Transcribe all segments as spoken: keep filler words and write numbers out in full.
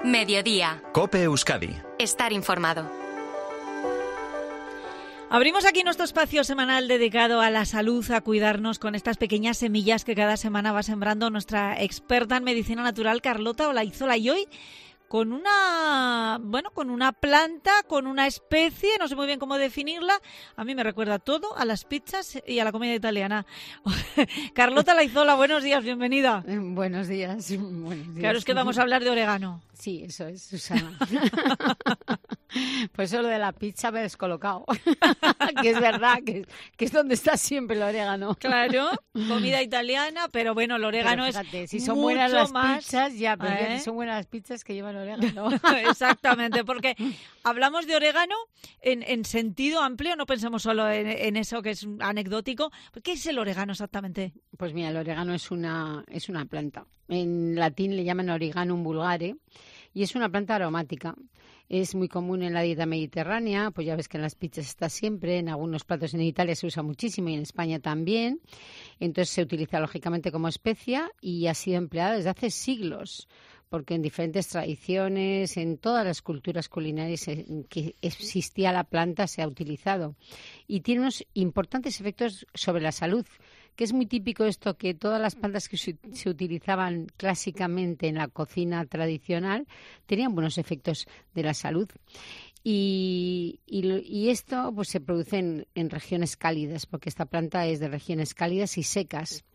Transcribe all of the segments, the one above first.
Mediodía. COPE Euskadi. Estar informado. Abrimos aquí nuestro espacio semanal dedicado a la salud, a cuidarnos con estas pequeñas semillas que cada semana va sembrando nuestra experta en medicina natural, Carlota Olaizola. Y hoy con una, bueno, con una planta, con una especie, no sé muy bien cómo definirla. A mí me recuerda todo a las pizzas y a la comida italiana. Carlota Olaizola, buenos días, bienvenida. Eh, buenos días, buenos días. Claro, es que vamos a hablar de orégano. Sí, eso es, Susana. Pues eso lo de la pizza me he descolocado. Que es verdad, que, que es donde está siempre el orégano. Claro, comida italiana, pero bueno, el orégano pero fíjate, es si son mucho buenas las más... pizzas, ya, pero ¿Eh? si son buenas las pizzas que llevan orégano. Exactamente, porque hablamos de orégano en, en sentido amplio, no pensamos solo en, en eso que es anecdótico. ¿Qué es el orégano exactamente? Pues mira, el orégano es una, es una planta. En latín le llaman Origanum vulgare y es una planta aromática. Es muy común en la dieta mediterránea, pues ya ves que en las pizzas está siempre, en algunos platos en Italia se usa muchísimo y en España también. Entonces se utiliza lógicamente como especia y ha sido empleada desde hace siglos, porque en diferentes tradiciones, en todas las culturas culinarias en que existía la planta se ha utilizado. Y tiene unos importantes efectos sobre la salud, que es muy típico esto, que todas las plantas que se, se utilizaban clásicamente en la cocina tradicional tenían buenos efectos de la salud. Y, y, y esto pues se produce en, en regiones cálidas, porque esta planta es de regiones cálidas y secas.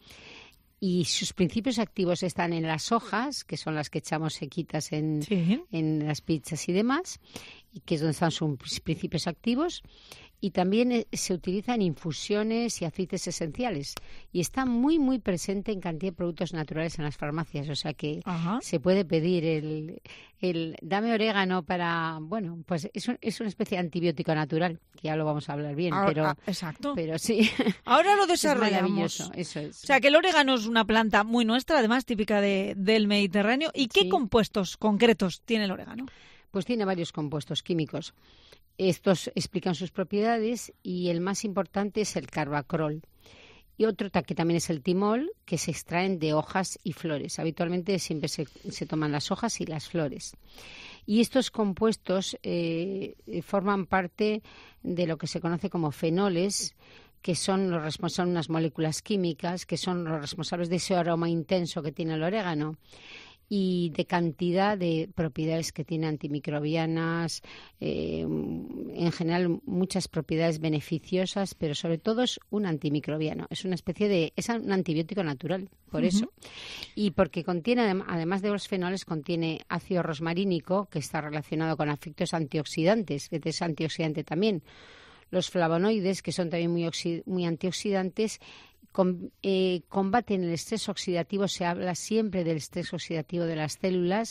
Y sus principios activos están en las hojas, que son las que echamos sequitas en, sí. en las pizzas y demás, y que es donde están sus principios activos. Y también se utiliza en infusiones y aceites esenciales. Y está muy, muy presente en cantidad de productos naturales en las farmacias. O sea que Ajá. se puede pedir el, el... Dame orégano para... Bueno, pues es, un, es una especie de antibiótico natural, que ya lo vamos a hablar bien. Ahora, pero ah, exacto. Pero sí. Ahora lo desarrollamos. Es eso es. O sea que el orégano es una planta muy nuestra, además típica de, del Mediterráneo. ¿Y qué sí. compuestos concretos tiene el orégano? Pues tiene varios compuestos químicos. Estos explican sus propiedades y el más importante es el carbacrol. Y otro que también es el timol, que se extraen de hojas y flores. Habitualmente siempre se, se toman las hojas y las flores. Y estos compuestos eh, forman parte de lo que se conoce como fenoles, que son los responsables de unas moléculas químicas, que son los responsables de ese aroma intenso que tiene el orégano, y de cantidad de propiedades que tiene antimicrobianas, eh, en general muchas propiedades beneficiosas, pero sobre todo es un antimicrobiano, es una especie de, es un antibiótico natural, por uh-huh. eso. Y porque contiene, además de los fenoles, contiene ácido rosmarínico, que está relacionado con efectos antioxidantes, que es antioxidante también. Los flavonoides, que son también muy, oxi- muy antioxidantes, Com, eh, combaten el estrés oxidativo, se habla siempre del estrés oxidativo de las células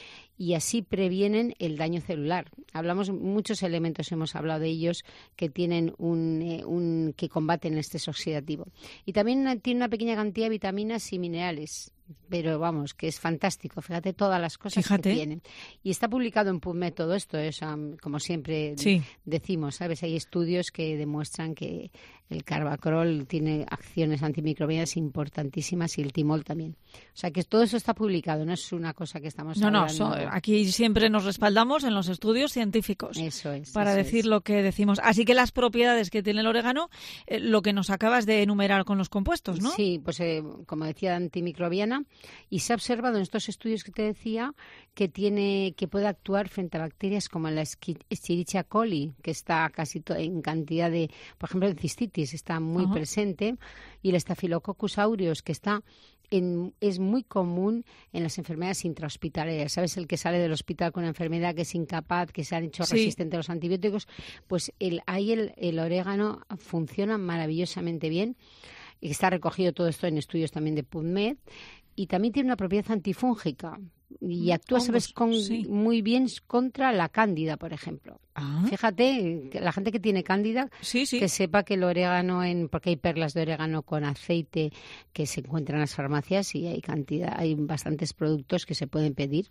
y así previenen el daño celular. Hablamos muchos elementos, hemos hablado de ellos que tienen un, eh, un que combaten el estrés oxidativo. Y también una, tiene una pequeña cantidad de vitaminas y minerales, pero vamos, que es fantástico. Fíjate todas las cosas Fíjate. que tienen. Y está publicado en PubMed todo esto, es, um, como siempre sí. decimos, ¿sabes? Hay estudios que demuestran que el carbacrol tiene acciones antimicrobianas importantísimas y el timol también. O sea, que todo eso está publicado, no es una cosa que estamos no, hablando. No, no, aquí siempre nos respaldamos en los estudios científicos. Eso es. Para eso decir es. lo que decimos. Así que las propiedades que tiene el orégano, eh, lo que nos acabas de enumerar con los compuestos, ¿no? Sí, pues eh, como decía, antimicrobiana. Y se ha observado en estos estudios que te decía que tiene que puede actuar frente a bacterias como la Escherichia coli, que está casi to- en cantidad de, por ejemplo, en cistitis está muy uh-huh. presente, y el Staphylococcus aureus, que está en, es muy común en las enfermedades intrahospitalarias. ¿Sabes? El que sale del hospital con una enfermedad que es incapaz, que se han hecho sí. resistente a los antibióticos, pues el, ahí el, el orégano funciona maravillosamente bien. Y está recogido todo esto en estudios también de PubMed. Y también tiene una propiedad antifúngica y actúa, Hongos, ¿sabes?, con, sí. muy bien contra la cándida, por ejemplo. Ah. Fíjate, que la gente que tiene cándida, sí, sí. que sepa que el orégano, en porque hay perlas de orégano con aceite que se encuentran en las farmacias y hay cantidad, hay bastantes productos que se pueden pedir.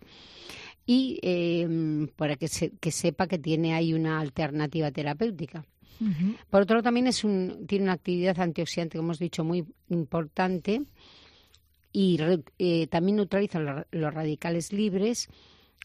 Y eh, para que, se, que sepa que tiene ahí una alternativa terapéutica. Uh-huh. Por otro lado, también es un, tiene una actividad antioxidante, como hemos dicho, muy importante. Y eh, también neutraliza los, los radicales libres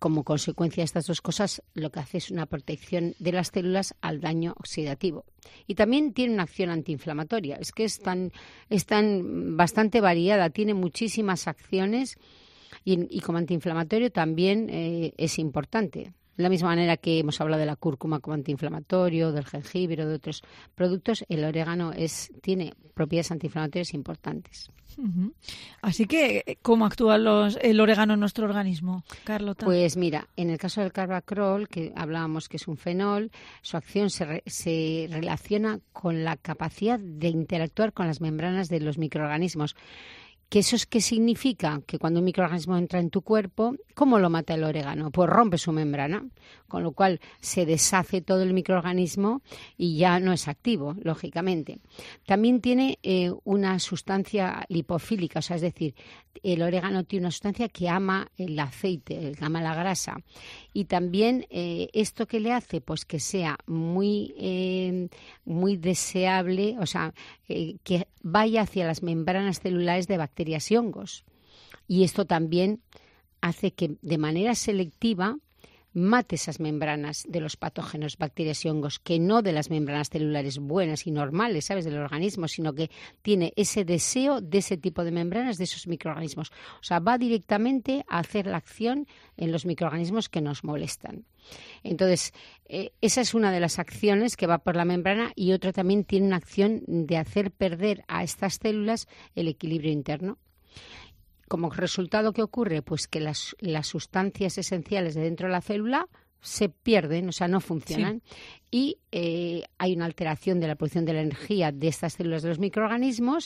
como consecuencia de estas dos cosas, lo que hace es una protección de las células al daño oxidativo. Y también tiene una acción antiinflamatoria. Es que es tan, es tan bastante variada, tiene muchísimas acciones y, y como antiinflamatorio también eh, es importante. De la misma manera que hemos hablado de la cúrcuma como antiinflamatorio, del jengibre o de otros productos, el orégano es, tiene propiedades antiinflamatorias importantes. Uh-huh. Así que, ¿cómo actúa los, el orégano en nuestro organismo, Carlota? Pues mira, en el caso del Carbacrol, que hablábamos que es un fenol, su acción se, re, se relaciona con la capacidad de interactuar con las membranas de los microorganismos. ¿Que eso es qué significa? Que cuando un microorganismo entra en tu cuerpo, ¿cómo lo mata el orégano? Pues rompe su membrana, con lo cual se deshace todo el microorganismo y ya no es activo, lógicamente. También tiene eh, una sustancia lipofílica, o sea, es decir, el orégano tiene una sustancia que ama el aceite, que ama la grasa. Y también eh, esto que le hace, pues que sea muy, eh, muy deseable, o sea, eh, que vaya hacia las membranas celulares de bacterias y hongos. Y esto también hace que de manera selectiva mate esas membranas de los patógenos, bacterias y hongos, que no de las membranas celulares buenas y normales, ¿sabes?, del organismo, sino que tiene ese deseo de ese tipo de membranas, de esos microorganismos. O sea, va directamente a hacer la acción en los microorganismos que nos molestan. Entonces, eh, esa es una de las acciones que va por la membrana y otra también tiene una acción de hacer perder a estas células el equilibrio interno. Como resultado, ¿qué ocurre? Pues que las, las sustancias esenciales de dentro de la célula se pierden, o sea, no funcionan. Sí. Y eh, hay una alteración de la producción de la energía de estas células de los microorganismos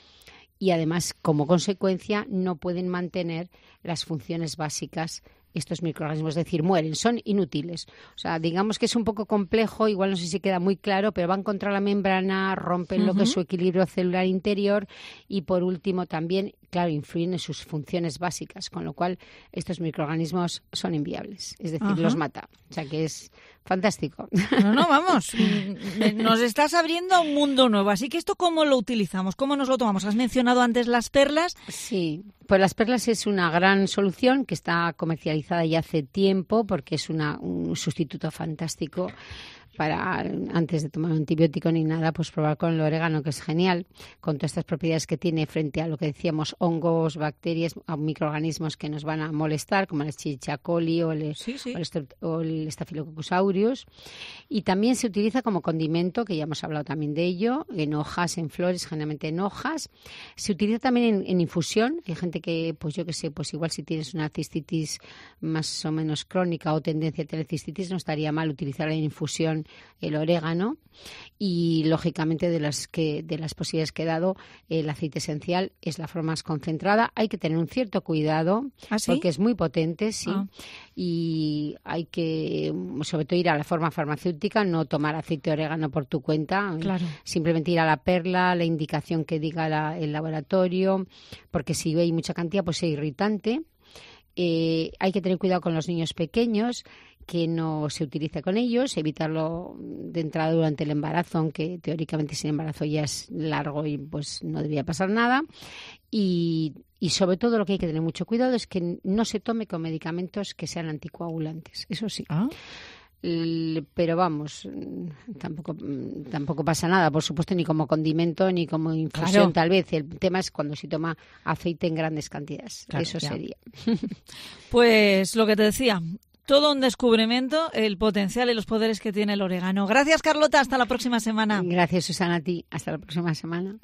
y además, como consecuencia, no pueden mantener las funciones básicas estos microorganismos, es decir, mueren, son inútiles. O sea, digamos que es un poco complejo, igual no sé si queda muy claro, pero van contra la membrana, rompen uh-huh. lo que es su equilibrio celular interior y, por último, también, claro, influyen en sus funciones básicas, con lo cual estos microorganismos son inviables, es decir, uh-huh. los mata. O sea, que es fantástico. No, no, vamos, nos estás abriendo a un mundo nuevo. Así que esto, ¿cómo lo utilizamos? ¿Cómo nos lo tomamos? Has mencionado antes las perlas. Sí, pues las perlas es una gran solución que está comercializada ya hace tiempo porque es una, un sustituto fantástico para, antes de tomar un antibiótico ni nada, pues probar con el orégano, que es genial, con todas estas propiedades que tiene frente a lo que decíamos, hongos, bacterias, microorganismos que nos van a molestar, como el Escherichia coli o el, sí, sí. o el, o el Staphylococcus aureus. Y también se utiliza como condimento, que ya hemos hablado también de ello, en hojas, en flores, generalmente en hojas. Se utiliza también en, en infusión. Hay gente que, pues yo qué sé, pues igual si tienes una cistitis más o menos crónica o tendencia a tener cistitis, no estaría mal utilizar en infusión el orégano y lógicamente de las que de las posibilidades que he dado, el aceite esencial es la forma más concentrada. Hay que tener un cierto cuidado ¿Ah, sí? porque es muy potente, sí, ah. y hay que sobre todo ir a la forma farmacéutica, no tomar aceite de orégano por tu cuenta, claro. simplemente ir a la perla, la indicación que diga la, el laboratorio, porque si hay mucha cantidad pues es irritante. Eh, hay que tener cuidado con los niños pequeños, que no se utilice con ellos, evitarlo de entrada durante el embarazo, aunque teóricamente si el embarazo ya es largo y pues no debería pasar nada. Y, y sobre todo lo que hay que tener mucho cuidado es que no se tome con medicamentos que sean anticoagulantes, eso sí. ¿Ah? Pero vamos, tampoco tampoco pasa nada, por supuesto, ni como condimento ni como infusión, claro. Tal vez. El tema es cuando se toma aceite en grandes cantidades. Claro, eso ya. Sería. Pues lo que te decía, todo un descubrimiento, el potencial y los poderes que tiene el orégano. Gracias, Carlota. Hasta la próxima semana. Gracias, Susana, a ti. Hasta la próxima semana.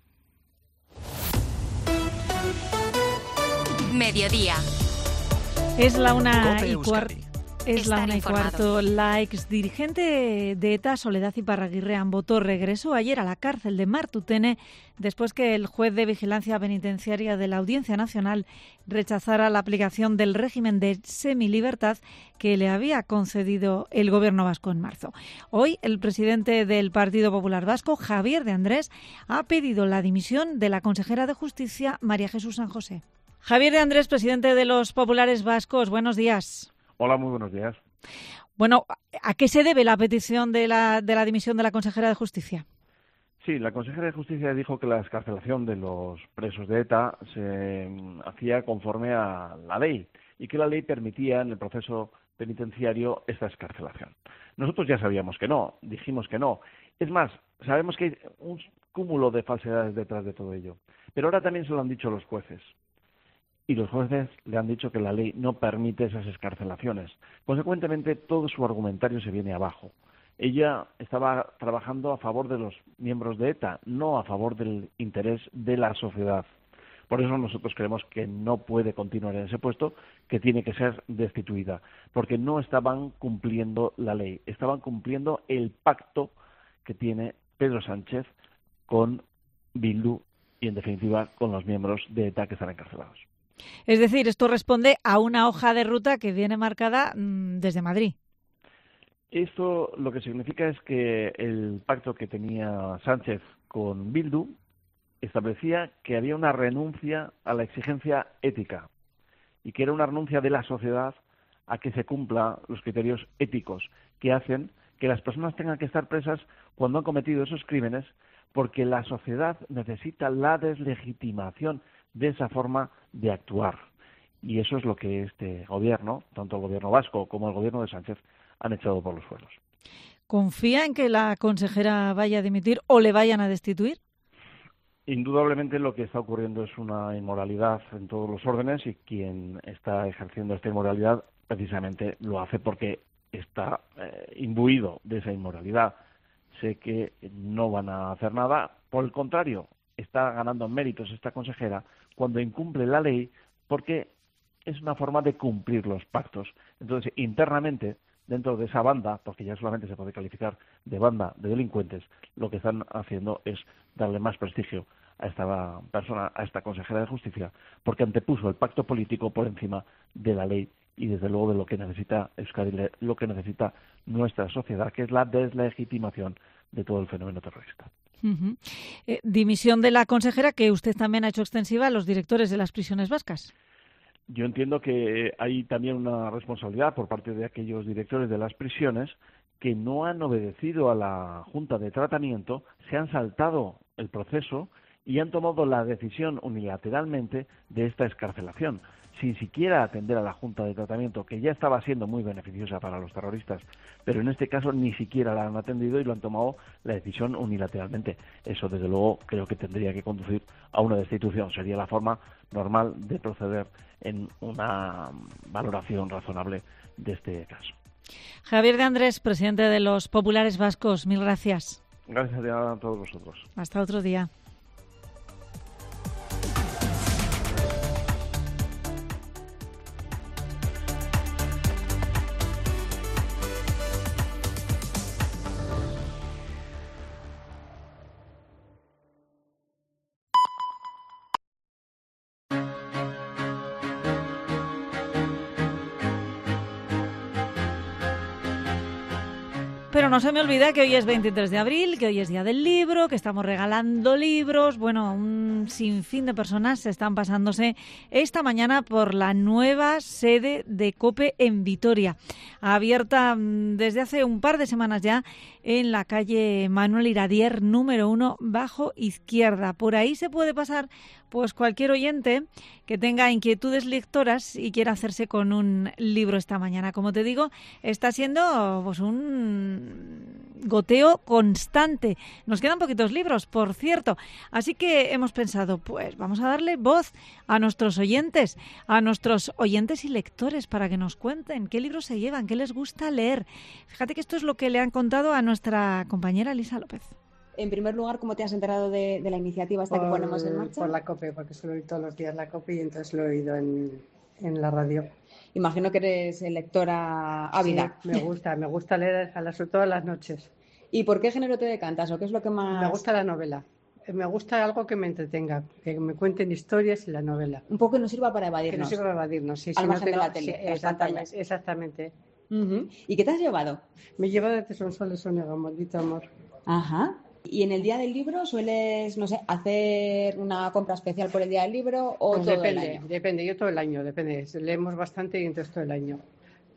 Mediodía. Es la una y cuarto. Es la una y cuarto. La exdirigente de ETA, Soledad Iparraguirre Amboto, regresó ayer a la cárcel de Martutene después que el juez de vigilancia penitenciaria de la Audiencia Nacional rechazara la aplicación del régimen de semilibertad que le había concedido el gobierno vasco en marzo. Hoy, el presidente del Partido Popular Vasco, Javier de Andrés, ha pedido la dimisión de la consejera de Justicia, María Jesús San José. Javier de Andrés, presidente de los Populares Vascos, buenos días. Hola, muy buenos días. Bueno, ¿a qué se debe la petición de la, de la dimisión de la consejera de Justicia? Sí, la consejera de Justicia dijo que la excarcelación de los presos de ETA se mm, hacía conforme a la ley y que la ley permitía en el proceso penitenciario esta excarcelación. Nosotros ya sabíamos que no, dijimos que no. Es más, sabemos que hay un cúmulo de falsedades detrás de todo ello. Pero ahora también se lo han dicho los jueces. Y los jueces le han dicho que la ley no permite esas excarcelaciones. Consecuentemente, todo su argumentario se viene abajo. Ella estaba trabajando a favor de los miembros de ETA, no a favor del interés de la sociedad. Por eso nosotros creemos que no puede continuar en ese puesto, que tiene que ser destituida, porque no estaban cumpliendo la ley, estaban cumpliendo el pacto que tiene Pedro Sánchez con Bildu y, en definitiva, con los miembros de ETA que están encarcelados. Es decir, esto responde a una hoja de ruta que viene marcada mmm, desde Madrid. Esto lo que significa es que el pacto que tenía Sánchez con Bildu establecía que había una renuncia a la exigencia ética y que era una renuncia de la sociedad a que se cumplan los criterios éticos que hacen que las personas tengan que estar presas cuando han cometido esos crímenes, porque la sociedad necesita la deslegitimación de esa forma de actuar. Y eso es lo que este gobierno, tanto el gobierno vasco como el gobierno de Sánchez, han echado por los suelos. ¿Confía en que la consejera vaya a dimitir o le vayan a destituir? Indudablemente lo que está ocurriendo es una inmoralidad en todos los órdenes y quien está ejerciendo esta inmoralidad precisamente lo hace porque está eh, imbuido de esa inmoralidad. Sé que no van a hacer nada, por el contrario, está ganando méritos esta consejera cuando incumple la ley porque es una forma de cumplir los pactos. Entonces, internamente, dentro de esa banda, porque ya solamente se puede calificar de banda de delincuentes, lo que están haciendo es darle más prestigio a esta persona, a esta consejera de Justicia, porque antepuso el pacto político por encima de la ley y desde luego de lo que necesita Euskadi, lo que necesita nuestra sociedad, que es la deslegitimación de todo el fenómeno terrorista. Uh-huh. Eh, dimisión de la consejera que usted también ha hecho extensiva a los directores de las prisiones vascas. Yo entiendo que hay también una responsabilidad por parte de aquellos directores de las prisiones que no han obedecido a la Junta de Tratamiento, se han saltado el proceso y han tomado la decisión unilateralmente de esta excarcelación, sin siquiera atender a la Junta de Tratamiento, que ya estaba siendo muy beneficiosa para los terroristas, pero en este caso ni siquiera la han atendido y lo han tomado la decisión unilateralmente. Eso, desde luego, creo que tendría que conducir a una destitución. Sería la forma normal de proceder en una valoración razonable de este caso. Javier de Andrés, presidente de los Populares Vascos, mil gracias. Gracias a todos vosotros. Hasta otro día. Pero no se me olvida que hoy es veintitrés de abril, que hoy es Día del Libro, que estamos regalando libros. Bueno, un sinfín de personas se están pasándose esta mañana por la nueva sede de COPE en Vitoria, abierta desde hace un par de semanas ya en la calle Manuel Iradier, número uno, bajo izquierda. Por ahí se puede pasar pues cualquier oyente que tenga inquietudes lectoras y quiera hacerse con un libro esta mañana. Como te digo, está siendo pues un goteo constante. Nos quedan poquitos libros, por cierto. Así que hemos pensado, pues vamos a darle voz a nuestros oyentes, a nuestros oyentes y lectores para que nos cuenten qué libros se llevan, qué les gusta leer. Fíjate que esto es lo que le han contado a nuestra compañera Elisa López. En primer lugar, ¿cómo te has enterado de, de la iniciativa hasta por, que ponemos en marcha? Por la COPE, porque suelo oír todos los días la COPE y entonces lo he oído en, en la radio. Imagino que eres lectora ávida. Sí, me gusta, me gusta leer, sobre todo las noches. ¿Y por qué género te decantas o qué es lo que más...? Me gusta la novela. Me gusta algo que me entretenga, que me cuenten historias y la novela. Un poco que nos sirva para evadirnos. Que nos sirva para evadirnos, sí. Al si margen no tengo, de la tele, sí, exactamente. exactamente. Uh-huh. ¿Y qué te has llevado? Me he llevado de Son Sol, Sonega, Maldito Amor. Ajá. ¿Y en el Día del Libro sueles, no sé, hacer una compra especial por el Día del Libro o pues todo depende, el año? Depende, yo todo el año, depende. Leemos bastante y entonces todo el año.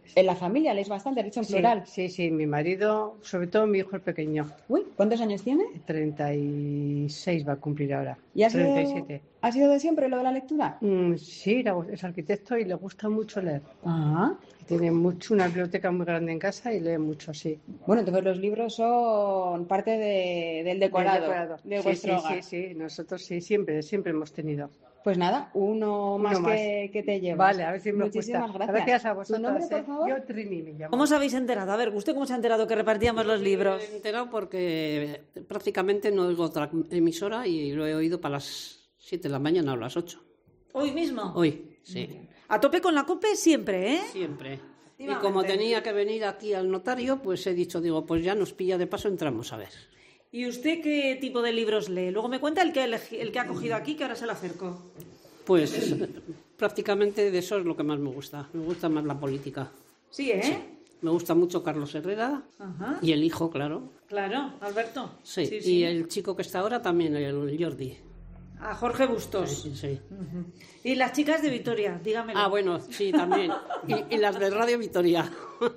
En la familia leéis bastante, has dicho en Sí, plural. sí, sí, mi marido, sobre todo mi hijo el pequeño, Uy, ¿cuántos años tiene? treinta y seis va a cumplir ahora. ¿Y ha sido, treinta y siete. ha sido de siempre lo de la lectura? Mm, sí, le- es arquitecto y le gusta mucho leer. Ah, Tiene mucho, una biblioteca muy grande en casa y lee mucho, sí. bueno, entonces los libros son parte de- del decorado, Del decorado. de Sí, vuestro sí, hogar. sí, sí, nosotros sí, siempre, siempre hemos tenido. Pues nada, uno, Uno más, más. Que, que te llevas. Vale, a ver si me Muchísimas gusta. gracias. Gracias a ¿Tu vosotros. nombre, por eh. favor? Yo Trini me llamo. ¿Cómo os habéis enterado? A ver, ¿usted cómo se ha enterado que repartíamos los libros? Me he enterado porque prácticamente no oigo otra emisora y lo he oído para las siete de la mañana o las ocho. ¿Hoy mismo? Hoy, sí, A tope con la COPE siempre, ¿eh? siempre. Y Efectivamente. como tenía que venir aquí al notario, pues he dicho, digo, pues ya nos pilla de paso, entramos a ver. ¿Y usted qué tipo de libros lee? Luego me cuenta el que, ha elegi- el que ha cogido aquí, que ahora se lo acerco. Pues prácticamente de eso es lo que más me gusta. Me gusta más la política. Sí, ¿eh? Me gusta mucho Carlos Herrera Ajá. y el hijo, claro. Claro, Alberto. Sí, sí, y sí. el chico que está ahora también, el Jordi. A Jorge Bustos. Sí, sí. Y las chicas de Vitoria, dígamelo. Ah, bueno, sí, también. Y, y las de Radio Vitoria.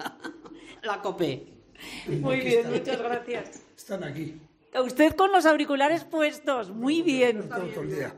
La COPE. Muy bien, muchas gracias. Están aquí Usted con los auriculares puestos, muy bien. todo, todo el día.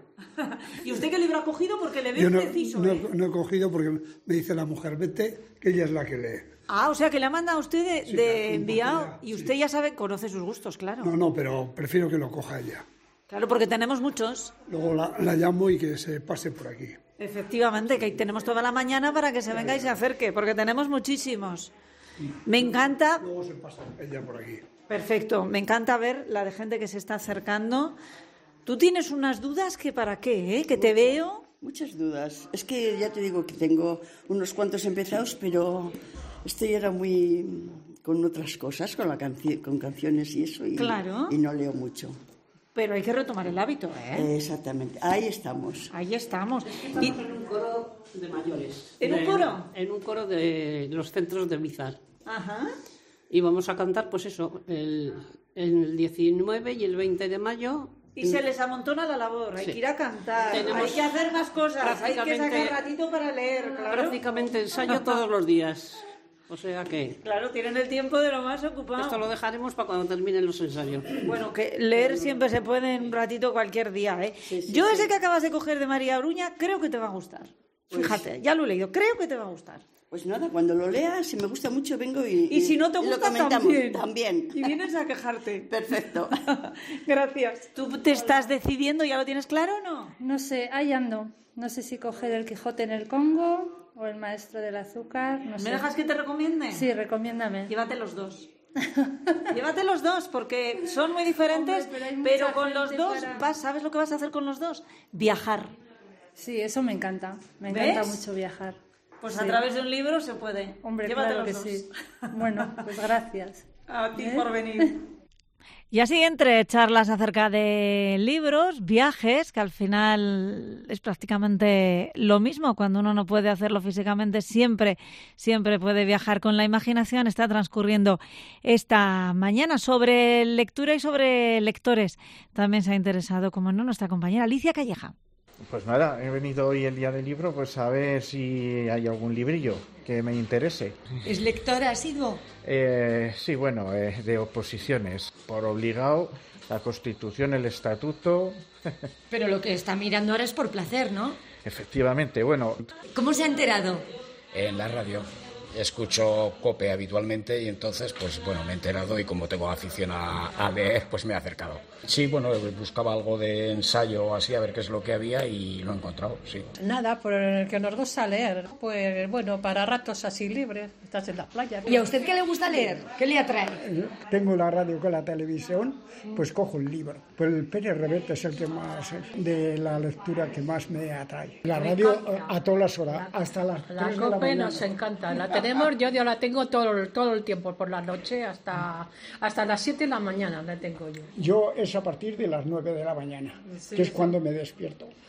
¿Y usted qué libro ha cogido? Porque le veo Yo no, indeciso, no- ¿eh? no he cogido porque me dice la mujer, vete, que ella es la que lee. Ah, o sea que le ha mandado a usted de, Sí, de claro, un enviado poco ya, y usted ya sabe, conoce sus gustos, claro. No, no, pero prefiero que lo coja ella. Claro, porque tenemos muchos. Luego la, la llamo y que se pase por aquí. Efectivamente, que ahí tenemos toda la mañana para que se venga y se acerque, porque tenemos muchísimos. Me encanta, Luego se pasa ella por aquí. perfecto, me encanta ver la de gente que se está acercando. Tú tienes unas dudas que para qué, ¿eh? Que te veo. Muchas dudas. Es que ya te digo que tengo unos cuantos empezados, pero estoy ahora muy con otras cosas, con la canci- con canciones y eso, y, Claro. y no leo mucho. Pero hay que retomar el hábito, ¿eh? Eh, exactamente. Ahí estamos. Ahí estamos. Estamos Y- en un coro de mayores. ¿En un De- coro? En un coro de los centros de Bizar. Ajá. Y vamos a cantar, pues eso, el, el diecinueve y el veinte de mayo. Y se les amontona la labor, hay Sí. que ir a cantar, Tenemos hay que hacer más cosas, hay que prácticamente- sacar ratito para leer, claro. Prácticamente ensayo todos los días. O sea que Claro, tienen el tiempo de lo más ocupado. esto lo dejaremos para cuando terminen los ensayos. Bueno, que leer siempre se puede en un ratito cualquier día, ¿eh? Yo ese que acabas de coger de María Bruña creo que te va a gustar. Fíjate, ya lo he leído, creo que te va a gustar. Pues nada, cuando lo lea, si me gusta mucho, vengo y, Y si no te y lo gusta, comentamos. también. También. Y vienes a quejarte. Perfecto. Gracias. ¿Tú te estás decidiendo, ya lo tienes claro o no? No sé, ahí ando. No sé si coger el Quijote en el Congo o el Maestro del Azúcar. No sé. ¿Me dejas que te recomiende? Sí, recomiéndame. Llévate los dos. Llévate los dos, porque son muy diferentes, Hombre, pero hay pero, mucha con los gente dos, para- vas, ¿sabes lo que vas a hacer con los dos? Viajar. Sí, eso me encanta. Me ¿Ves? encanta mucho viajar. Pues Sí. a través de un libro se puede. Hombre, Llévate claro los que dos. sí. Bueno, pues gracias. A ti ¿Eh? por venir. Y así entre charlas acerca de libros, viajes, que al final es prácticamente lo mismo. Cuando uno no puede hacerlo físicamente, siempre, siempre puede viajar con la imaginación. Está transcurriendo esta mañana sobre lectura y sobre lectores. También se ha interesado, como no, nuestra compañera Alicia Calleja. Pues nada, he venido hoy el día del libro pues a ver si hay algún librillo que me interese. ¿Es lectora asiduo? Eh, sí, bueno, eh, de oposiciones. Por obligado, la Constitución, el Estatuto. Pero lo que está mirando ahora es por placer, ¿no? Efectivamente, bueno. ¿Cómo se ha enterado? En la radio. Escucho COPE habitualmente y entonces, pues bueno, me he enterado y como tengo afición a, a leer, pues me he acercado. Sí, bueno, buscaba algo de ensayo así, a ver qué es lo que había y lo he encontrado, sí. Nada, por el que nos gusta leer. Pues bueno, para ratos así libres, estás en la playa. ¿Y a usted qué le gusta leer? ¿Qué le atrae? Tengo la radio con la televisión, pues cojo un libro. Pues el Pérez Reverte es el que más, de la lectura que más me atrae. La radio a todas las horas, hasta las La tres de la COPE mañana. nos encanta, la tenemos, yo, yo la tengo todo, el- todo el tiempo, por la noche hasta, hasta las siete de la mañana la tengo yo. Yo es a partir de las nueve de la mañana, Sí, que es sí. cuando me despierto.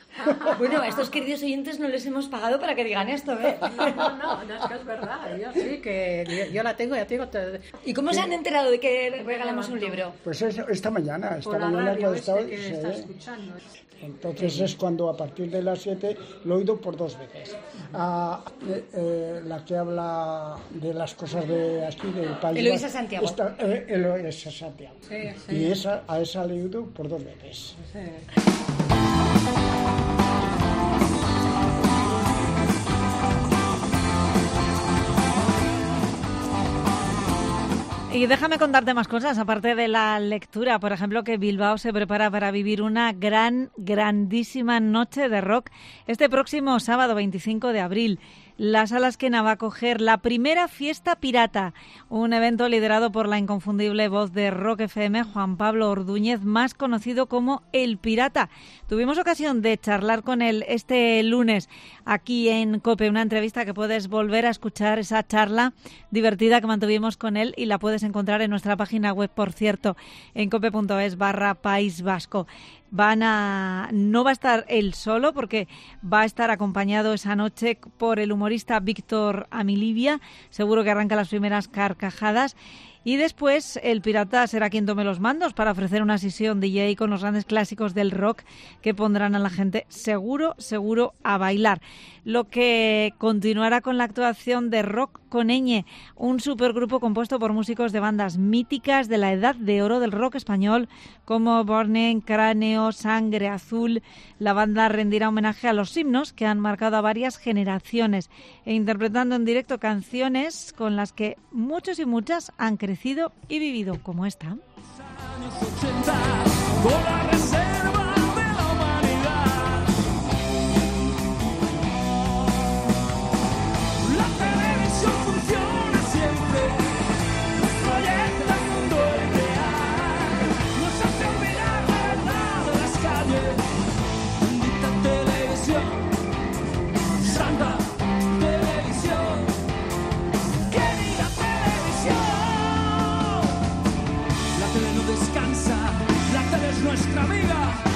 Bueno, a estos queridos oyentes no les hemos pagado para que digan esto, ¿eh? No, no, no, no, es que es verdad. Yo sí, que yo, yo la tengo, ya tengo. Te... ¿Y cómo se han enterado de que regalamos un libro? Pues es, esta mañana, esta Por la mañana radio cuando este estaba... que sí. está escuchando. Entonces es cuando a partir de las siete lo he oído por dos veces. A, eh, eh, la que habla de las cosas de aquí, del país. Eloísa Santiago. Esta, eh, Eloísa Santiago. Sí, sí. Y esa, a esa le he oído por dos veces. Sí. Y déjame contarte más cosas, aparte de la lectura. Por ejemplo, que Bilbao se prepara para vivir una gran, grandísima noche de rock este próximo sábado veinticinco de abril. La Sala Esquena va a acoger la primera fiesta pirata, un evento liderado por la inconfundible voz de Rock F M, Juan Pablo Ordúñez, más conocido como El Pirata. Tuvimos ocasión de charlar con él este lunes aquí en COPE, una entrevista que puedes volver a escuchar, esa charla divertida que mantuvimos con él, y la puedes encontrar en nuestra página web, por cierto, en cope.es barra País Vasco. Van a, no va a estar él solo, porque va a estar acompañado esa noche por el humorista Víctor Amilibia. Seguro que arranca las primeras carcajadas. Y después el Pirata será quien tome los mandos para ofrecer una sesión D J con los grandes clásicos del rock que pondrán a la gente seguro, seguro a bailar. Lo que continuará con la actuación de Rock con Ñ, un supergrupo compuesto por músicos de bandas míticas de la edad de oro del rock español como Borne, Cráneo, Sangre Azul. La banda rendirá homenaje a los himnos que han marcado a varias generaciones e interpretando en directo canciones con las que muchos y muchas han crecido y vivido, como esta. Nuestra vida.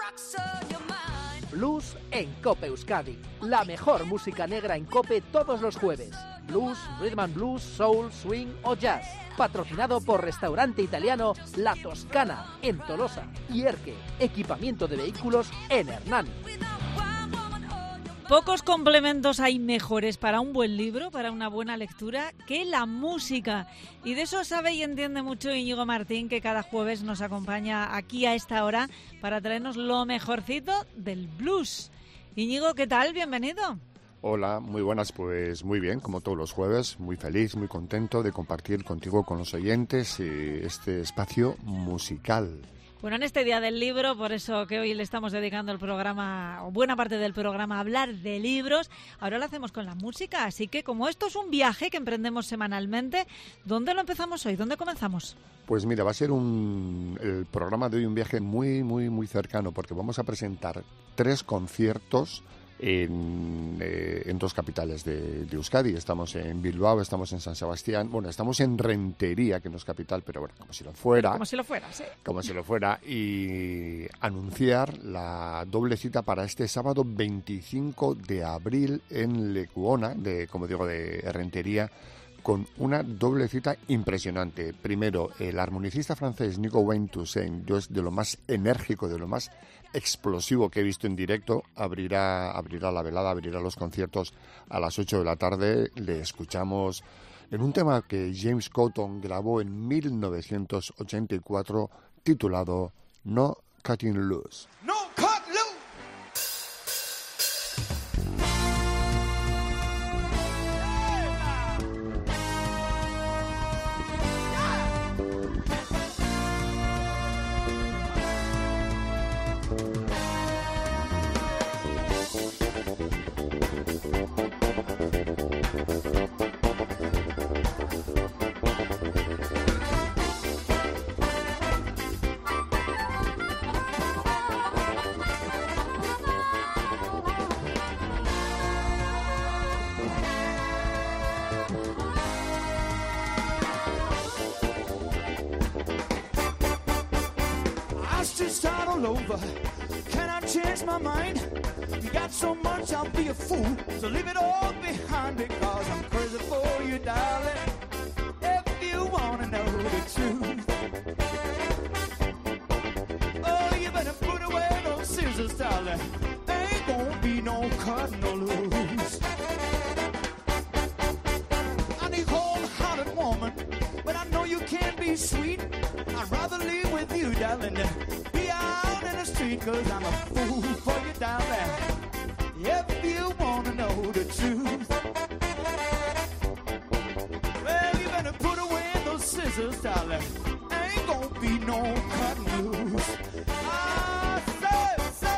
Blues en Cope Euskadi. La mejor música negra en Cope todos los jueves. Blues, rhythm and blues, soul, swing o jazz. Patrocinado por restaurante italiano La Toscana en Tolosa y Erque. Equipamiento de vehículos en Hernani. Pocos complementos hay mejores para un buen libro, para una buena lectura, que la música. Y de eso sabe y entiende mucho Íñigo Martín, que cada jueves nos acompaña aquí a esta hora para traernos lo mejorcito del blues. Íñigo, ¿qué tal? Bienvenido. Hola, muy buenas, pues muy bien, como todos los jueves, muy feliz, muy contento de compartir contigo, con los oyentes, este espacio musical. Bueno, en este Día del Libro, por eso que hoy le estamos dedicando el programa, o buena parte del programa, a hablar de libros, ahora lo hacemos con la música, así que como esto es un viaje que emprendemos semanalmente, ¿dónde lo empezamos hoy? ¿Dónde comenzamos? Pues mira, va a ser un, el programa de hoy un viaje muy, muy, muy cercano, porque vamos a presentar tres conciertos En, eh, en dos capitales de, de Euskadi. Estamos en Bilbao, estamos en San Sebastián, bueno, estamos en Rentería, que no es capital, pero bueno, como si lo fuera. Como si lo fuera, sí. Como si lo fuera, y anunciar la doble cita para este sábado veinticinco de abril en Lecuona, de, como digo, de Rentería, con una doble cita impresionante. Primero, el armonicista francés Nico Wayne-Toussaint, yo es de lo más enérgico, de lo más explosivo que he visto en directo, abrirá, abrirá la velada, abrirá los conciertos a las ocho de la tarde. Le escuchamos en un tema que James Cotton grabó en mil novecientos ochenta y cuatro, titulado No Cutting Loose. No cut loose. Over. Can I change my mind? You got so much, I'll be a fool. So leave it all behind, because I'm crazy for you, darling. If you wanna know the truth, oh, you better put away those scissors, darling. Ain't gonna be no cut, no loose. I need cold-hearted woman, but I know you can't be sweet. I'd rather live with you, darling, than be out in the street, 'cause I'm a fool for you, darling. If you wanna know the truth, well, you better put away those scissors, darling. Ain't gonna be no cutting loose. I say, say.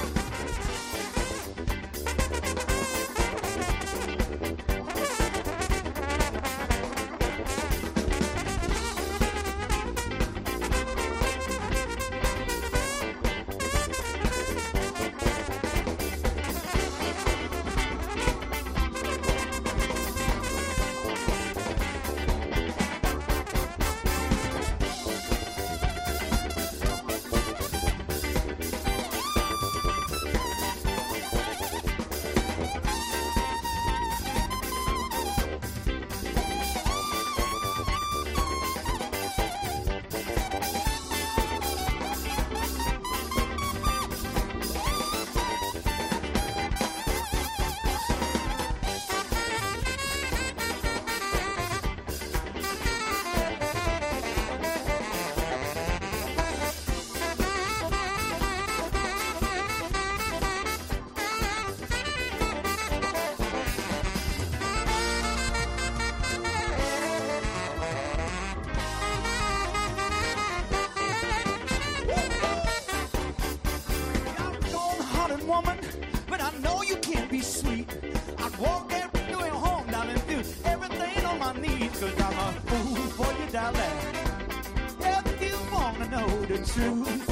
Woman, but I know you can't be sweet. I'd walk every way home, darling, do everything on my knees, 'cause I'm a fool for you, darling. If you wanna know the truth,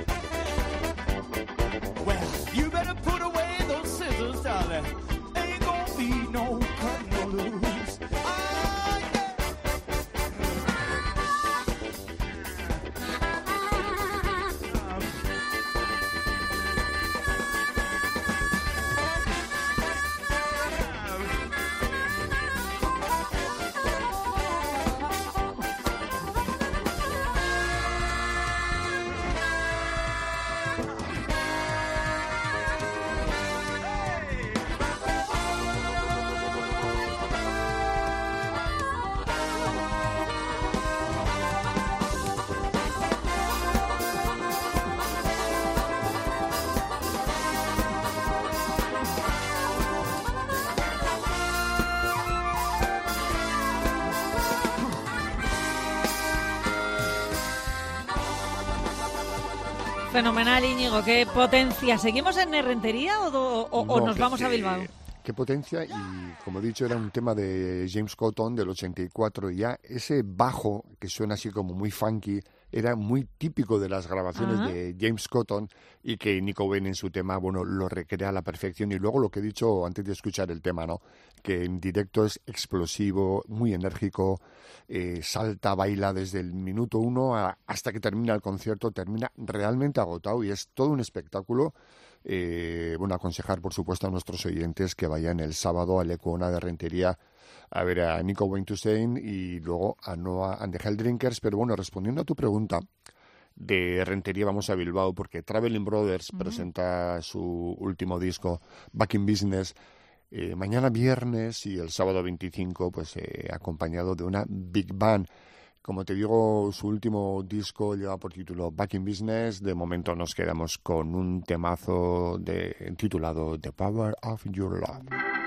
well, you better put away those scissors, darling. Ain't gonna be no cut, no loose. Ah, yeah. Fenomenal, Íñigo, qué potencia. ¿Seguimos en Errentería o, o, o No, nos que- vamos a que- Bilbao? Qué potencia, y como he dicho, era un tema de James Cotton del ochenta y cuatro. Ya ese bajo, que suena así como muy funky, era muy típico de las grabaciones Ajá. de James Cotton, y que Nico Wayne en su tema, bueno, lo recrea a la perfección. Y luego lo que he dicho antes de escuchar el tema, ¿no? Que en directo es explosivo, muy enérgico, eh, salta, baila desde el minuto uno a- hasta que termina el concierto, termina realmente agotado, y es todo un espectáculo. Eh, bueno, aconsejar, por supuesto, a nuestros oyentes que vayan el sábado al Lecuona de Rentería a ver a Nico Wayne Toussaint y luego a Noah and the Helldrinkers. Pero bueno, respondiendo a tu pregunta, de Rentería vamos a Bilbao porque Traveling Brothers Ujú. presenta su último disco, Back in Business, eh, mañana viernes, y el sábado veinticinco, pues eh, acompañado de una Big Band. Como te digo, su último disco lleva por título Back in Business. De momento nos quedamos con un temazo de, titulado The Power of Your Love.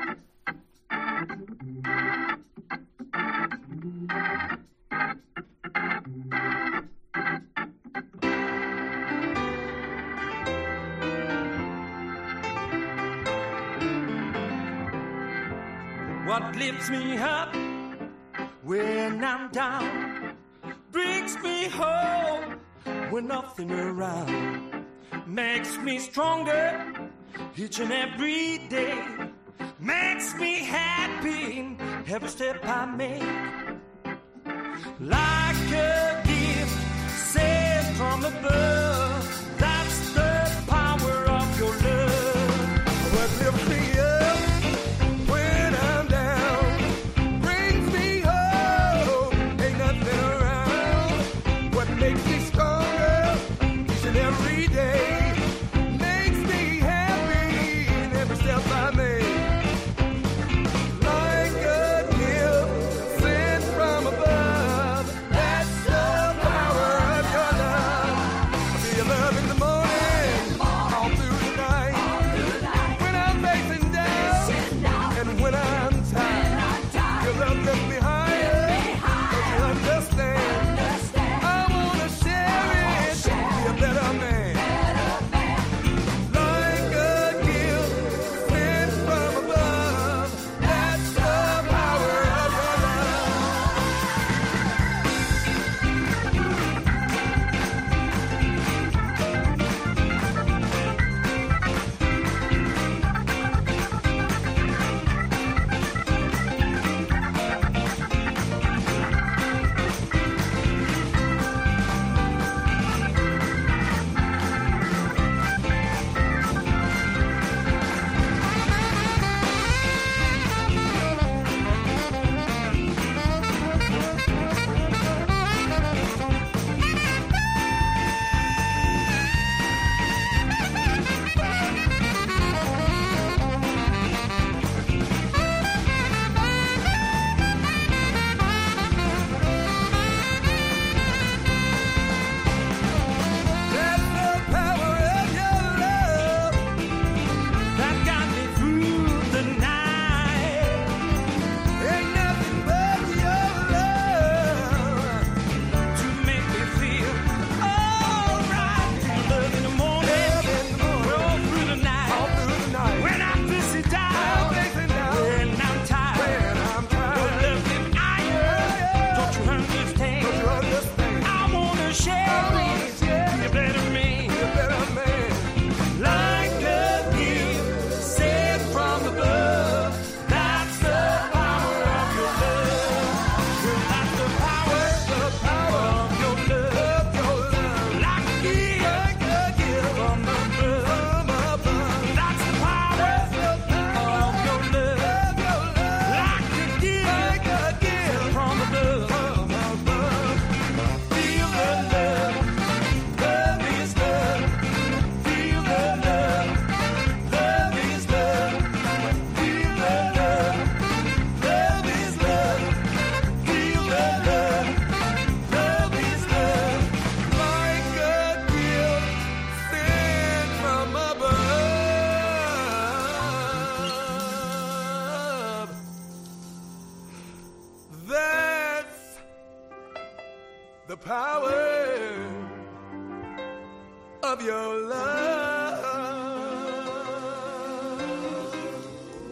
What lifts me up when I'm down brings me home when nothing around, makes me stronger each and every day, makes me happy every step I make, like a gift sent from above. That's the power of your love. What lifts me up when I'm down brings me home, ain't nothing around. What makes me stronger each and every day, makes me happy in every step I make, like a gift sent from above. That's the power of your love.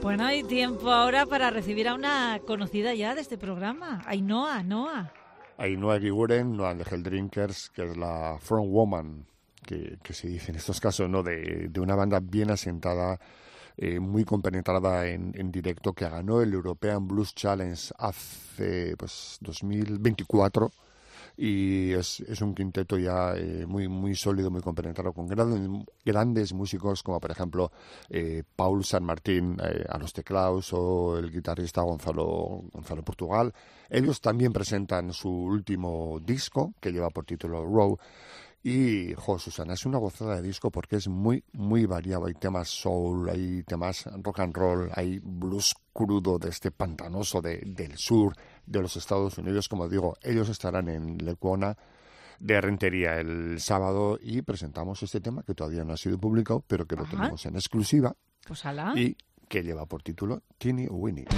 Bueno, hay tiempo ahora para recibir a una conocida ya de este programa, Ainhoa, Noa. Ainhoa Eguiguren, Noa and the Helldrinkers, que es la frontwoman, que, que se dice en estos casos, ¿no? De, de una banda bien asentada, eh, muy compenetrada en, en directo, que ganó el European Blues Challenge hace pues dos mil veinticuatro. Y es, es un quinteto ya eh, muy muy sólido, muy compenetrado, con grandes, grandes músicos como por ejemplo eh, Paul San Martín eh, a los teclados, o el guitarrista Gonzalo, Gonzalo Portugal. Ellos también presentan su último disco, que lleva por título Row. Y, jo, Susana, es una gozada de disco porque es muy, muy variado. Hay temas soul, hay temas rock and roll, hay blues crudo de este pantanoso de, del sur de los Estados Unidos. Como digo, ellos estarán en Lecuona de Rentería el sábado y presentamos este tema que todavía no ha sido publicado, pero que lo Ajá. tenemos en exclusiva. Pues ala. Y que lleva por título Teeny Winnie.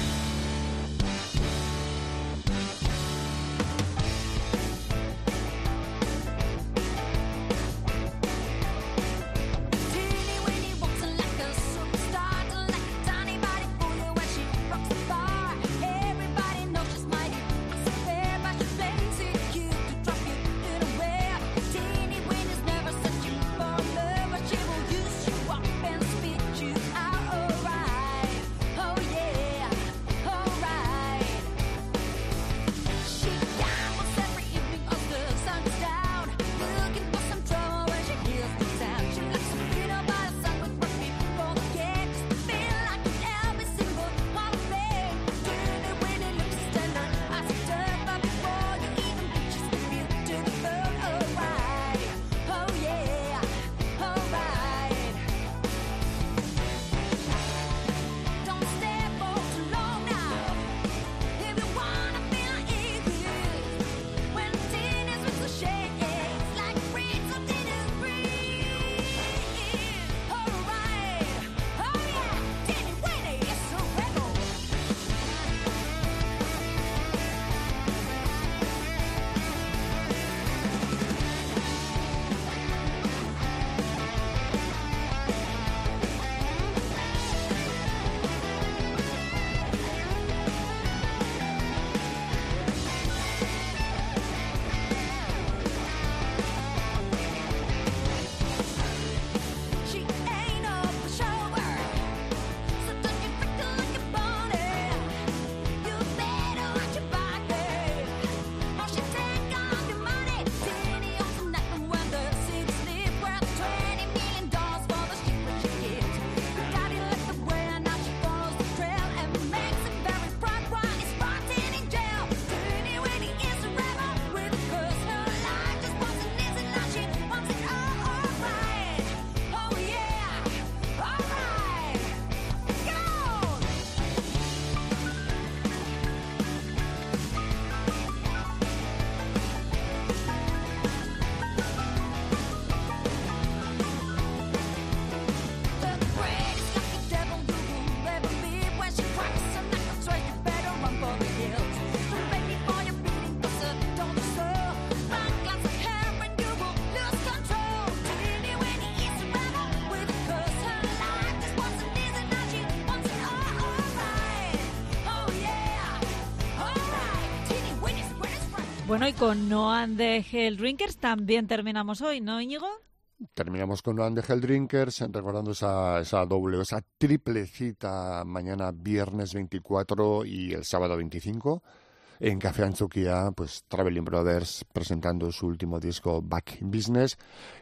Bueno, y con Noa and the Helldrinkers también terminamos hoy, ¿no, Íñigo? Terminamos con Noa and the Helldrinkers, recordando esa, esa doble, esa triple cita mañana viernes veinticuatro y el sábado veinticinco. En Café Antzoquia, pues Traveling Brothers presentando su último disco Back in Business.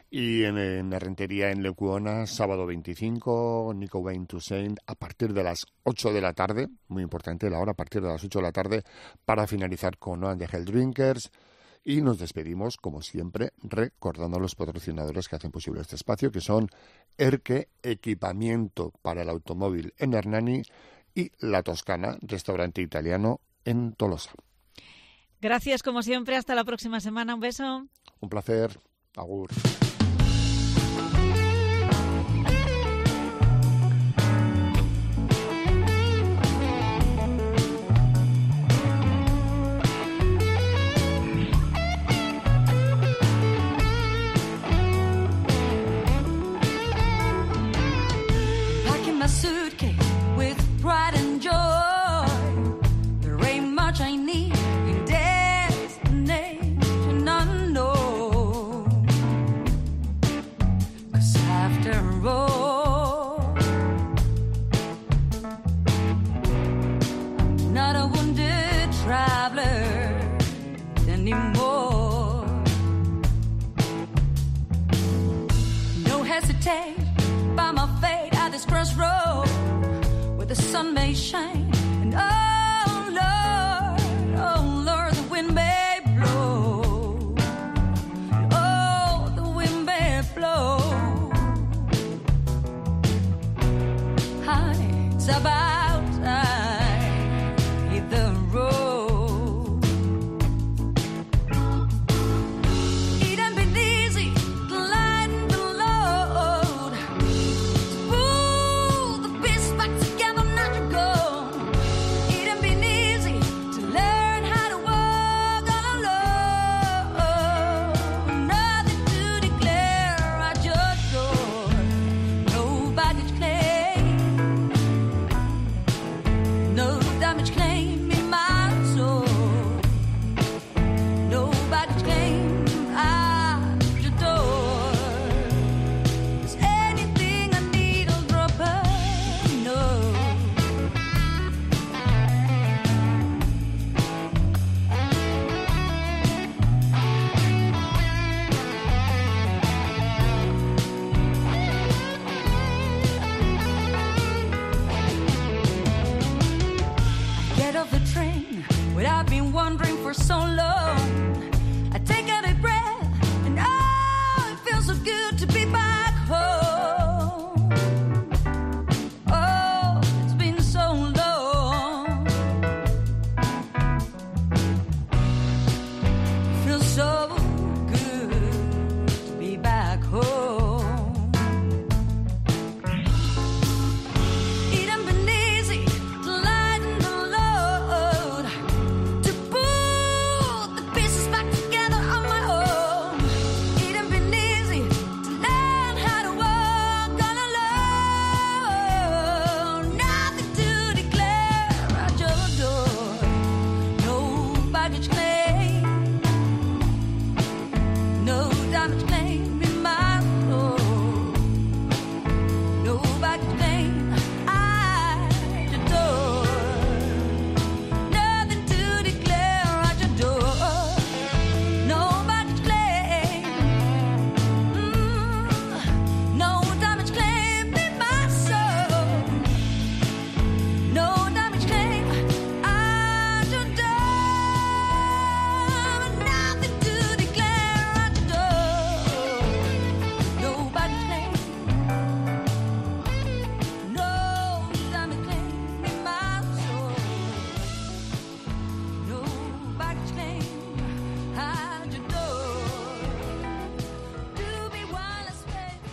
Y en, en Rentería, en Lecuona, sábado veinticinco, Nico Wayne Toussaint, a partir de las ocho de la tarde, muy importante la hora, a partir de las ocho de la tarde, para finalizar con Noa and the Helldrinkers. Y nos despedimos, como siempre, recordando a los patrocinadores que hacen posible este espacio, que son Erque, equipamiento para el automóvil en Hernani, y La Toscana, restaurante italiano en Tolosa. Gracias, como siempre. Hasta la próxima semana. Un beso. Un placer. Agur. Packing my suitcase with by my fate at this crossroad where the sun may shine. And oh Lord, oh Lord, the wind may blow. Oh, the wind may blow. Hi, it's about time to hit the road. It ain't been easy to lighten the load, to pull the pieces back together, not to go. It ain't been easy to learn how to walk on alone. Nothing to declare at your door, no baggage claim, no damage claim in my soul, no baggage claim at your door. Is anything I need, I'll drop a note. Get off the train, what I've been wondering for so long. I take out a breath, and oh, it feels so good to be back home. Oh, it's been so long. It feels so good to be back home. It ain't been easy to lighten the load, to pull the pieces back together on my own. It ain't been easy to learn how to walk on alone. Nothing to declare at your door, no baggage claim, no damage claim in my soul, no baggage claim at your door. Nothing to declare at your door, no baggage claim, mm, no damage claim in my soul, no damage claim at your door. Nothing to declare at your door, no baggage claim, no damage claim in my soul, no baggage claim at your door. Do me one last favor,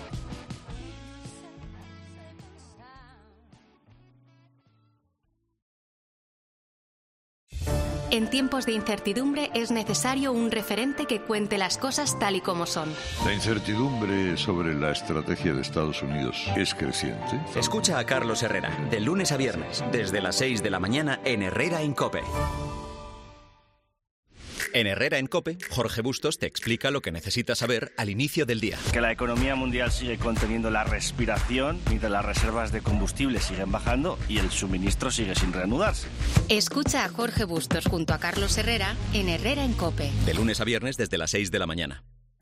En tiempos de incertidumbre es necesario un referente que cuente las cosas tal y como son. La incertidumbre sobre la estrategia de Estados Unidos es creciente. Escucha a Carlos Herrera, de lunes a viernes, desde las seis de la mañana en Herrera en COPE. En Herrera en COPE, Jorge Bustos te explica lo que necesitas saber al inicio del día. Que la economía mundial sigue conteniendo la respiración mientras las reservas de combustible siguen bajando y el suministro sigue sin reanudarse. Escucha a Jorge Bustos junto a Carlos Herrera en Herrera en COPE. De lunes a viernes desde las seis de la mañana.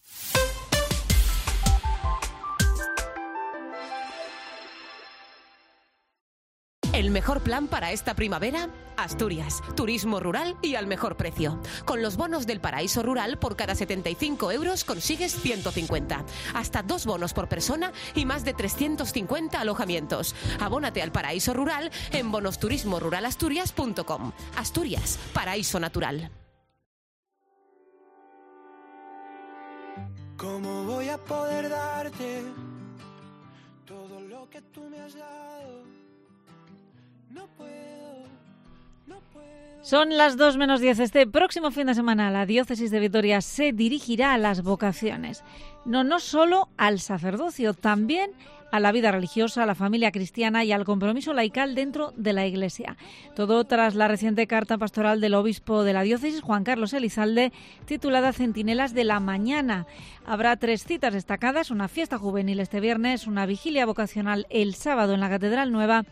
El mejor plan para esta primavera, Asturias, turismo rural y al mejor precio. Con los bonos del Paraíso Rural, por cada setenta y cinco euros consigues ciento cincuenta. Hasta dos bonos por persona y más de trescientos cincuenta alojamientos. Abónate al Paraíso Rural en bonos turismo rural asturias punto com. Asturias, paraíso natural. ¿Cómo voy a poder darte todo lo que tú me has dado? No puedo, no puedo. Son las dos menos diez. Este próximo fin de semana la Diócesis de Vitoria se dirigirá a las vocaciones. No, no solo al sacerdocio, también a la vida religiosa, a la familia cristiana y al compromiso laical dentro de la Iglesia. Todo tras la reciente carta pastoral del obispo de la diócesis, Juan Carlos Elizalde, titulada Centinelas de la Mañana. Habrá tres citas destacadas, una fiesta juvenil este viernes, una vigilia vocacional el sábado en la Catedral Nueva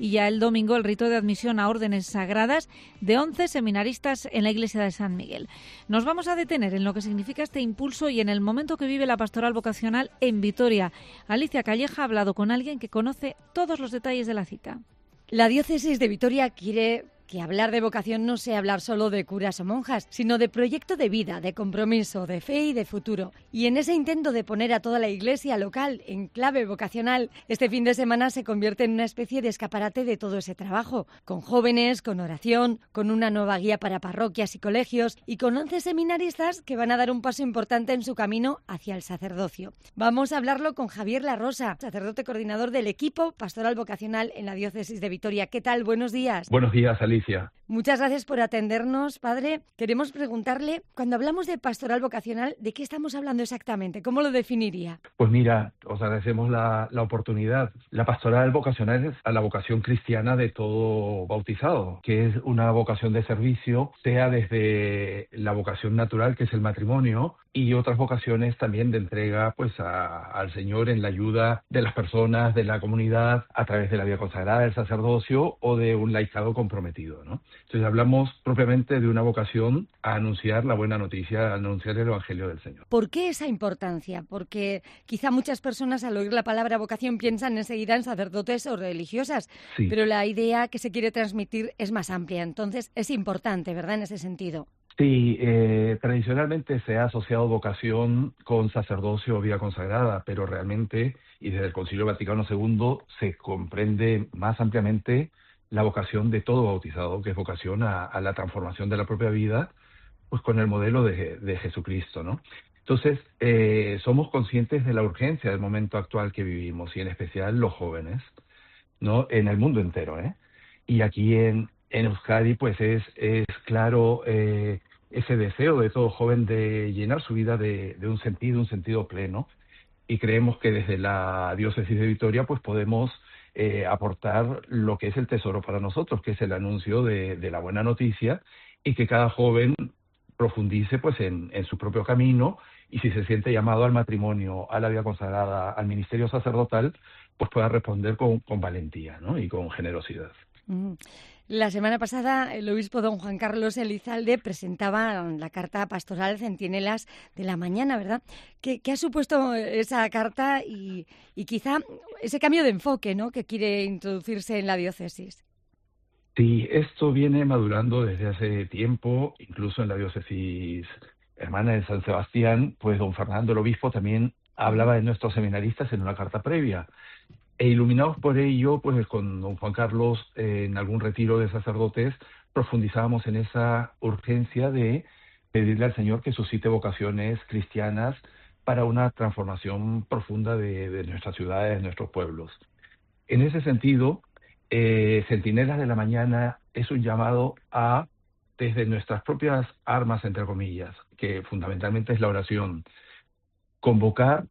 y ya el domingo el rito de admisión a órdenes sagradas de once seminaristas en la iglesia de San Miguel. Nos vamos a detener en lo que significa este impulso y en el momento que vive la pastoral vocacional en Vitoria. Alicia Calleja ha hablado con alguien que conoce todos los detalles de la cita. La diócesis de Vitoria quiere que hablar de vocación no sea hablar solo de curas o monjas, sino de proyecto de vida, de compromiso, de fe y de futuro. Y en ese intento de poner a toda la iglesia local en clave vocacional, este fin de semana se convierte en una especie de escaparate de todo ese trabajo, con jóvenes, con oración, con una nueva guía para parroquias y colegios y con once seminaristas que van a dar un paso importante en su camino hacia el sacerdocio. Vamos a hablarlo con Javier La Rosa, sacerdote coordinador del equipo pastoral vocacional en la diócesis de Vitoria. ¿Qué tal? Buenos días. Buenos días, Alicia. Muchas gracias por atendernos, padre. Queremos preguntarle, cuando hablamos de pastoral vocacional, ¿de qué estamos hablando exactamente? ¿Cómo lo definiría? Pues mira, os agradecemos la, la oportunidad. La pastoral vocacional es a la vocación cristiana de todo bautizado, que es una vocación de servicio, sea desde la vocación natural, que es el matrimonio, y otras vocaciones también de entrega pues a, al Señor en la ayuda de las personas, de la comunidad, a través de la vida consagrada, del sacerdocio o de un laicado comprometido, ¿no? Entonces hablamos propiamente de una vocación a anunciar la buena noticia, a anunciar el Evangelio del Señor. ¿Por qué esa importancia? Porque quizá muchas personas al oír la palabra vocación piensan enseguida en sacerdotes o religiosas, sí. Pero la idea que se quiere transmitir es más amplia, entonces es importante, ¿verdad?, en ese sentido. Sí, eh, tradicionalmente se ha asociado vocación con sacerdocio o vida consagrada, pero realmente, y desde el Concilio Vaticano segundo, se comprende más ampliamente la vocación de todo bautizado, que es vocación a, a la transformación de la propia vida, pues con el modelo de, de Jesucristo, ¿no? Entonces, eh, somos conscientes de la urgencia del momento actual que vivimos, y en especial los jóvenes, ¿no?, en el mundo entero, ¿eh? Y aquí en En Euskadi, pues es, es claro eh, ese deseo de todo joven de llenar su vida de, de un sentido, un sentido pleno. Y creemos que desde la diócesis de Vitoria, pues podemos eh, aportar lo que es el tesoro para nosotros, que es el anuncio de, de la buena noticia, y que cada joven profundice pues en, en su propio camino, y si se siente llamado al matrimonio, a la vida consagrada, al ministerio sacerdotal, pues pueda responder con, con valentía, ¿no?, y con generosidad. Mm. La semana pasada el obispo don Juan Carlos Elizalde presentaba la carta pastoral Centinelas de la Mañana, ¿verdad? ¿Qué, qué ha supuesto esa carta y, y quizá ese cambio de enfoque, ¿no?, que quiere introducirse en la diócesis? Sí, esto viene madurando desde hace tiempo, incluso en la diócesis hermana de San Sebastián, pues don Fernando el obispo también hablaba de nuestros seminaristas en una carta previa. E iluminados por ello, pues con don Juan Carlos, eh, en algún retiro de sacerdotes, profundizábamos en esa urgencia de pedirle al Señor que suscite vocaciones cristianas para una transformación profunda de, de nuestras ciudades, de nuestros pueblos. En ese sentido, eh, Centinelas de la Mañana es un llamado a, desde nuestras propias armas, entre comillas, que fundamentalmente es la oración, convocar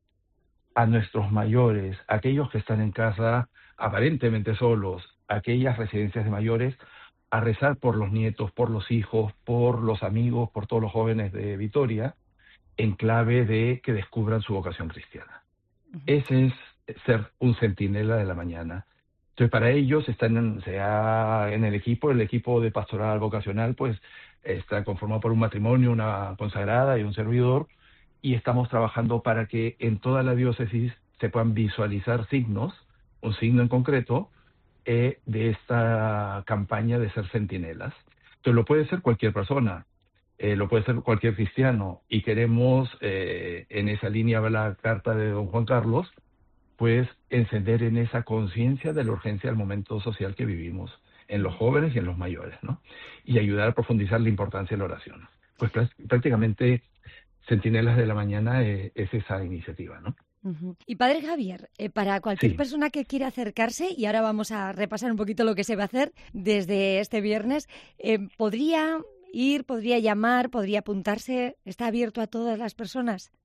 a nuestros mayores, aquellos que están en casa aparentemente solos, aquellas residencias de mayores, a rezar por los nietos, por los hijos, por los amigos, por todos los jóvenes de Vitoria, en clave de que descubran su vocación cristiana. Uh-huh. Ese es ser un centinela de la mañana. Entonces, para ellos, están en, sea en el equipo, el equipo de pastoral vocacional, pues está conformado por un matrimonio, una consagrada y un servidor, y estamos trabajando para que en toda la diócesis se puedan visualizar signos, un signo en concreto, eh, de esta campaña de ser centinelas. Entonces lo puede ser cualquier persona, eh, lo puede ser cualquier cristiano, y queremos, eh, en esa línea va la carta de don Juan Carlos, pues encender en esa conciencia de la urgencia del momento social que vivimos, en los jóvenes y en los mayores, ¿no? Y ayudar a profundizar la importancia de la oración. Pues prácticamente Centinelas de la Mañana eh, es esa iniciativa, ¿no? Uh-huh. Y padre Javier, eh, para cualquier sí. persona que quiera acercarse, y ahora vamos a repasar un poquito lo que se va a hacer desde este viernes, eh, ¿podría ir, podría llamar, podría apuntarse? ¿Está abierto a todas las personas?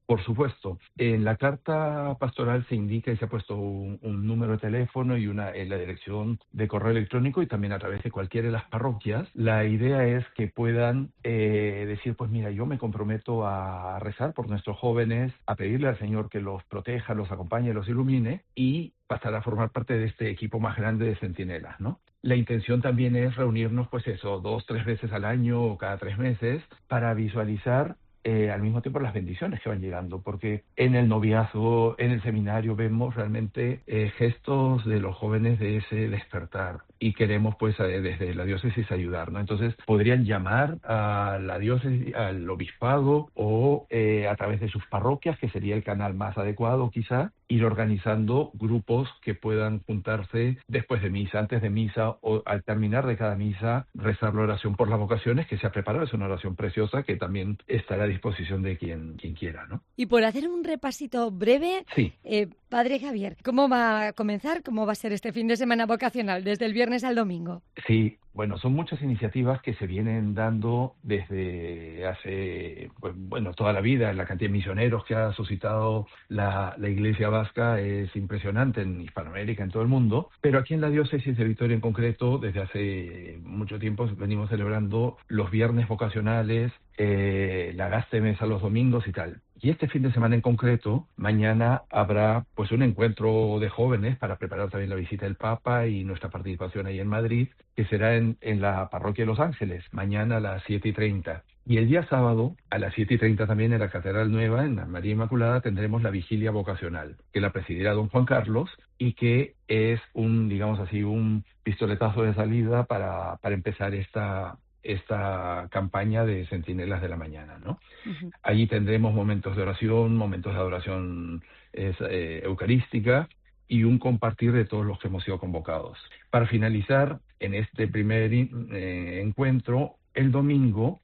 Por supuesto. En la carta pastoral se indica y se ha puesto un, un número de teléfono y una en la dirección de correo electrónico y también a través de cualquiera de las parroquias. La idea es que puedan eh, decir, pues mira, yo me comprometo a rezar por nuestros jóvenes, a pedirle al Señor que los proteja, los acompañe, los ilumine y pasar a formar parte de este equipo más grande de centinelas, ¿no? La intención también es reunirnos, pues eso, dos, tres veces al año o cada tres meses para visualizar eh, al mismo tiempo las bendiciones que van llegando, porque en el noviazgo, en el seminario vemos realmente eh, gestos de los jóvenes de ese despertar y queremos pues eh, desde la diócesis ayudar, ¿no? Entonces podrían llamar a la diócesis, al obispado o eh, a través de sus parroquias, que sería el canal más adecuado quizá, ir organizando grupos que puedan juntarse después de misa, antes de misa o al terminar de cada misa, rezar la oración por las vocaciones que se ha preparado. Es una oración preciosa que también estará a disposición de quien, quien quiera, ¿no? Y por hacer un repasito breve, sí. eh, Padre Javier, ¿cómo va a comenzar? ¿Cómo va a ser este fin de semana vocacional, desde el viernes al domingo? Sí, bueno, son muchas iniciativas que se vienen dando desde hace, pues, bueno, toda la vida. La cantidad de misioneros que ha suscitado la, la Iglesia vasca es impresionante en Hispanoamérica, en todo el mundo, pero aquí en la diócesis de Vitoria en concreto, desde hace mucho tiempo venimos celebrando los viernes vocacionales, eh, la gaste mesa los domingos y tal. Y este fin de semana en concreto, mañana habrá pues un encuentro de jóvenes para preparar también la visita del Papa y nuestra participación ahí en Madrid, que será en, en la parroquia de Los Ángeles, mañana a las siete y treinta. Y el día sábado, a las siete y treinta también en la Catedral Nueva, en la María Inmaculada, tendremos la vigilia vocacional, que la presidirá don Juan Carlos y que es un, digamos así, un pistoletazo de salida para, para empezar esta... esta campaña de Centinelas de la Mañana, ¿no? Uh-huh. Allí tendremos momentos de oración, momentos de adoración eh, eucarística y un compartir de todos los que hemos sido convocados. Para finalizar, en este primer eh, encuentro, el domingo,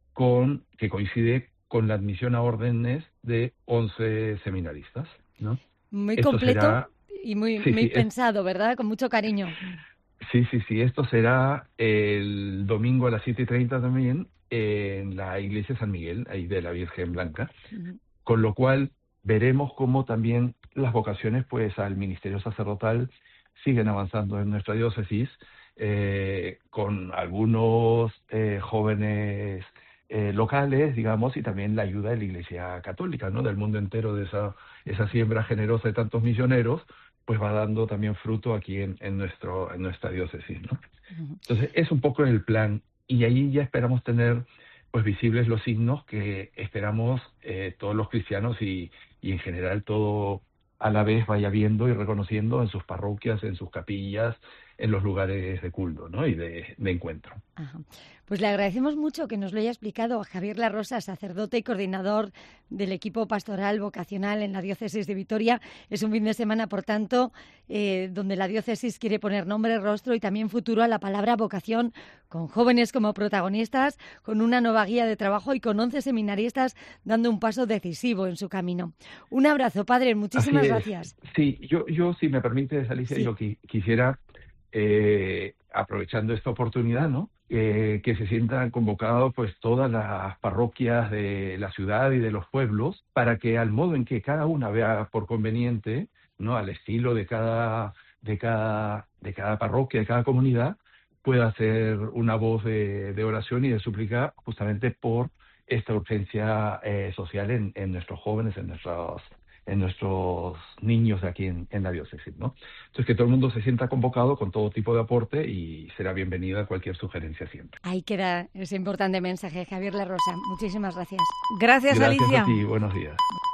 con que coincide con la admisión a órdenes de once seminaristas, ¿no? Muy Esto completo será... y muy, sí, muy sí, pensado, es... ¿verdad? Con mucho cariño. Sí, sí, sí. Esto será el domingo a las siete y treinta también en la iglesia San Miguel, ahí de la Virgen Blanca. Uh-huh. Con lo cual veremos cómo también las vocaciones pues al ministerio sacerdotal siguen avanzando en nuestra diócesis, eh, con algunos eh, jóvenes eh, locales, digamos, y también la ayuda de la Iglesia Católica, ¿no? Del mundo entero, de esa, esa siembra generosa de tantos misioneros, pues va dando también fruto aquí en, en, nuestro, en nuestra diócesis, ¿no? Uh-huh. Entonces, es un poco el plan, y ahí ya esperamos tener pues visibles los signos que esperamos eh, todos los cristianos y, y en general todo a la vez vaya viendo y reconociendo en sus parroquias, en sus capillas, en los lugares de culto, ¿no? Y de, de encuentro. Ajá. Pues le agradecemos mucho que nos lo haya explicado a Javier La Rosa, sacerdote y coordinador del equipo pastoral vocacional en la diócesis de Vitoria. Es un fin de semana, por tanto, eh, donde la diócesis quiere poner nombre, rostro y también futuro a la palabra vocación, con jóvenes como protagonistas, con una nueva guía de trabajo y con once seminaristas dando un paso decisivo en su camino. Un abrazo, padre, muchísimas gracias. Sí, yo, yo si me permite, Alicia, sí. yo qui- quisiera, eh, aprovechando esta oportunidad, ¿no? Eh, que se sientan convocados pues todas las parroquias de la ciudad y de los pueblos para que al modo en que cada una vea por conveniente, ¿no? Al estilo de cada de cada de cada parroquia, de cada comunidad, pueda ser una voz de, de oración y de súplica justamente por esta urgencia eh, social en, en nuestros jóvenes, en nuestros en nuestros niños de aquí en, en la diócesis, ¿no? Entonces, que todo el mundo se sienta convocado con todo tipo de aporte y será bienvenida cualquier sugerencia siempre. Ahí queda ese importante mensaje, Javier La Rosa. Muchísimas gracias. Gracias, Gracias Alicia. a ti, buenos días.